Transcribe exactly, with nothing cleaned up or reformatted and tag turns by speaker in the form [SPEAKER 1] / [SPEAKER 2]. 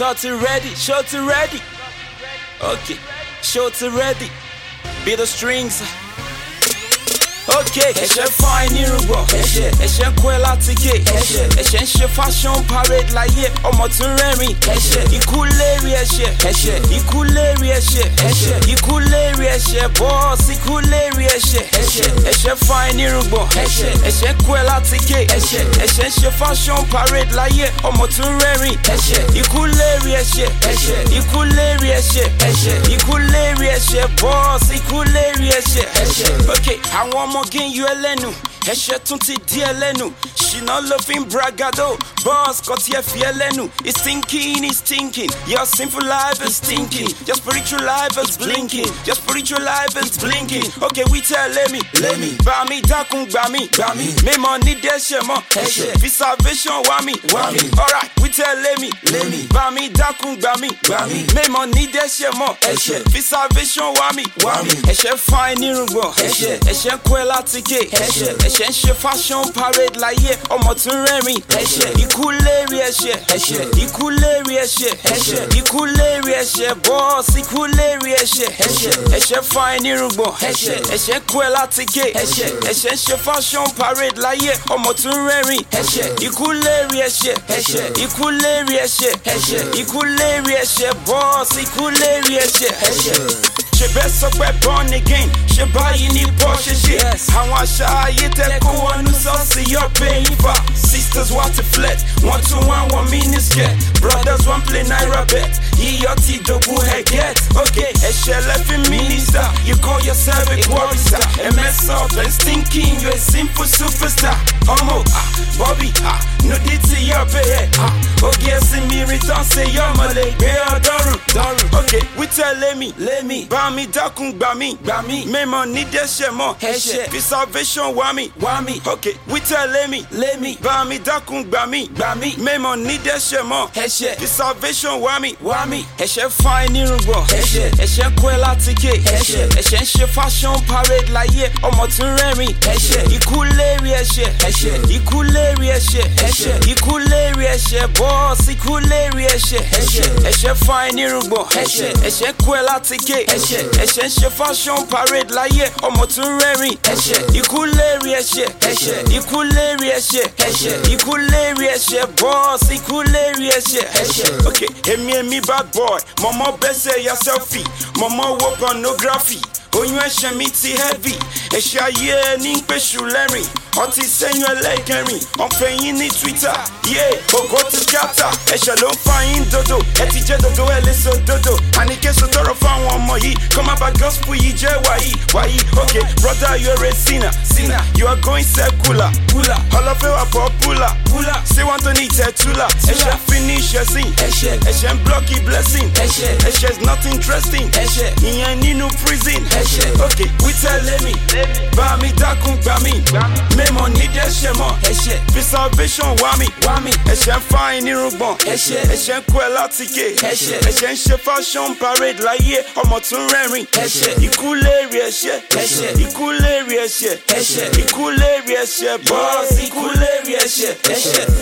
[SPEAKER 1] Shorty ready, shorty ready. Okay, shorty ready. Beat the strings. Okay, ẹ̀ṣẹ̀ fine irúgbọ̀n, ẹ̀ṣẹ̀ ẹ̀ṣẹ̀ ń kó ẹ láti ké, ẹ̀ṣẹ̀ ẹ̀ṣẹ̀ ń ṣe fashion parade láyé ọmọ tún rẹ́rìn, ẹ̀ṣẹ̀ ikú lérí ẹ̀ṣẹ̀, ẹ̀ṣẹ̀ ikú lérí ẹ̀ṣẹ̀, ẹ̀ṣẹ̀ ikú lérí ẹ̀ṣẹ̀, bọ́ọ̀sì ikú lérí ẹ̀ṣẹ̀, ẹ̀ṣẹ̀ ẹ̀ṣẹ̀ fine irúgbọ̀n, ẹ̀ṣẹ̀ ẹ̀ṣẹ̀ ń kó ẹ láti ké, ẹ̀ṣẹ̀ ẹ̀ṣẹ̀ ń ṣe fashion parade láyé ọmọ tún rẹ́rìn, ẹ̀ṣẹ̀ ikú lérí ẹ̀ṣẹ̀, ẹ̀ṣẹ̀ ikú lérí ẹ̀ṣẹ̀, ẹ̀ṣẹ̀ ikú lérí ẹ̀ṣẹ̀, bọ́ọ̀sì ikú lérí ẹ̀ṣẹ̀, ẹ̀ṣẹ̀. Okay, àwọn ọmọ ọmọge yọ ẹlẹ́nu ẹ̀ṣẹ̀ tún ti di ẹlẹ́nu ṣìnà ló fi ń bragado boss kò tiẹ̀ fi ẹlẹ́nu it's stinking it's stinking your sinful life is stinking your spiritual life is blinking your spiritual life is blinking okay we tell lemi lemi bá mi dákun gbà mí gbà mí mímọ ní dẹ́ṣẹ̀ mọ́ ẹ̀ṣẹ̀ fi salvation wá mi wá mi alright we tell lemi lemi bá mi dákun gbà mí gbà mí mímọ ní dẹ́ṣẹ̀ mọ́ ẹ̀ṣẹ̀ fi salvation wá mi wá mi ẹ̀ṣẹ̀ fine nírúgbọ̀n ẹ̀ṣẹ̀ ẹ̀ṣẹ̀ kó ẹ láti ké ẹ̀ṣẹ̀ ẹ̀ṣẹ̀ ń ṣe fashion parade láyé ọmọ tún rẹ́rìn ẹ̀ṣẹ̀ ikú lérí ẹ̀ṣẹ̀ ẹ̀ṣẹ̀ ikú lérí ẹ̀ṣẹ̀ ẹ̀ṣẹ̀ ikú lérí ẹ̀ṣẹ̀ bọ́ọ̀sì ikú lérí ẹ̀ṣẹ̀ ẹ̀ṣẹ̀ ẹ̀ṣẹ̀ fine nírúgbọ̀n ẹ̀ṣẹ̀ ẹ̀ṣẹ̀ kó ẹ láti ké ẹ̀ṣẹ̀ ẹ̀ṣẹ̀ ń ṣe fashion parade láyé ọmọ tún rẹ́rìn ẹ̀ṣẹ̀ ikú lérí ẹ̀ṣẹ̀ ẹ̀ṣẹ̀ ikú lérí ẹ̀ṣẹ̀ ẹ̀ṣẹ̀ ikú lérí ẹ̀ṣẹ̀ bọ́ọ̀sì ikú lérí ẹ̀ṣẹ̀ ẹ̀ṣẹ̀ ṣe bẹ́ẹ̀ sọ pé born again ṣe báyìí ní bọ́ ṣe ṣe àwọn àṣà ayé tẹ kó wọnú sọ́ọ̀sì yọ paying for sisters want to flirt one to one one miniskirt brothers want play naira bet iyọ̀ ti dogun ẹ̀ get okay ẹ̀ṣẹ̀ lẹ́fí minister you call yourself a chorister ẹ mess up and stinking you a simple superstar ọmọ ah bobby ah no di ti yọ bẹ́ẹ̀ ah oge ẹ̀sìn mi return say yọ mọ̀lẹ́ gbé ọdọ́rùn dọ́rùn okay we tell lemi lemi bá mi dákun gbà mí gbà mí mímọ ní dẹ́ṣẹ̀ mọ́ ẹ̀ṣẹ̀ fi salvation wá mi wá mi okay we tell lemi lemi bá mi dákun gbà mí gbà mí mímọ ní dẹ́ṣẹ̀ mọ́ ẹ̀ṣẹ̀ fi salvation wá mi wá mi ẹ̀ṣẹ̀ fine nírúgbọ̀n ẹ̀ṣẹ̀ ẹ̀ṣẹ̀ kó ẹ láti ké ẹ̀ṣẹ̀ ẹ̀ṣẹ̀ ń ṣe fashion parade láyé ọmọ tún rẹ́rìn ẹ̀ṣẹ̀ ikú lérí ẹ̀ṣẹ̀ ẹ̀ṣẹ̀ ikú lérí ẹ̀ṣẹ̀ ẹ̀ṣẹ̀ ikú lérí ẹ̀ṣẹ̀ bọ́ọ̀sì ikú lérí ẹ̀ṣẹ̀ ẹ̀ṣẹ̀ ẹ̀ṣẹ̀ fine nírúgbọ̀n ẹ̀ṣẹ̀ ẹ̀ṣẹ̀ kó ẹ láti ké ẹ̀ṣẹ̀ ẹ̀ṣẹ̀ ń ṣe fashion parade láyé ọmọ tún rẹ́rìn ẹ̀ṣẹ̀ ikú lérí ẹ̀ṣẹ̀ ẹ̀ṣẹ̀ ikú lérí ẹ̀ṣẹ̀ ẹ̀ṣẹ̀ ikú lérí ẹ̀ṣẹ̀ bọ́ọ̀sì ikú lérí ẹ̀ṣẹ̀ ẹ̀ṣẹ̀ okay èmi èmi bad boy mọ̀mọ́ bẹ́sẹ̀ ya selfie mọ̀mọ́ wo pornography oyún ẹ̀ṣẹ̀ mi ti heavy ẹ̀ṣẹ̀ ayé ní pẹ̀ṣù lẹ́rìn ọtí sẹ́yìn ẹlẹ́kẹrin ọ̀fẹ́ yín ní twitter yé ògo ti scatter ẹ̀ṣẹ̀ ló ń fa yín dodo ẹ ti jẹ́ dodo ẹ lè so dodo àníkẹ́sọ tọrọ fáwọn ọmọ yìí kọ́ máa bá gospel yìí jẹ́ wàyí wàyí okay brother you are a sinner sinner you are going secular kula ọlọ́fẹ́ wà popular kula ṣé wọ́n tó ní ìtẹ̀túlà ẹ̀ṣẹ̀ finish ẹ̀sìn ẹ̀ṣẹ̀ ẹ̀ṣẹ̀ ń blocky blessing ẹ̀ṣẹ̀ ẹ̀ṣẹ̀ is not interesting ẹ̀ṣẹ̀ ìyẹn nínú prison ẹ̀ṣẹ̀ okay we tell lemi bá mi dákun gbà mí mímọ ní dẹ́ṣẹ̀ mọ́ ẹ̀ṣẹ̀ fi salvation wá mi wá mi ẹ̀ṣẹ̀ ń fa irùngbọ̀n ẹ̀ṣẹ̀ ẹ̀ṣẹ̀ ń kó ẹ láti ké ẹ̀ṣẹ̀ ẹ̀ṣẹ̀ ń ṣe fashion parade láyé ọmọ tún rẹ́rìn ẹ̀ṣẹ̀ ikú lérí ẹ̀ṣẹ̀ ẹ̀ṣẹ̀ ikú lérí ẹ̀ṣẹ̀ ẹ̀ṣẹ̀ ikú lérí ẹ̀ṣẹ̀ bọ́ọ̀sì ikú lérí ẹ̀ṣẹ̀ ẹ̀ṣẹ̀.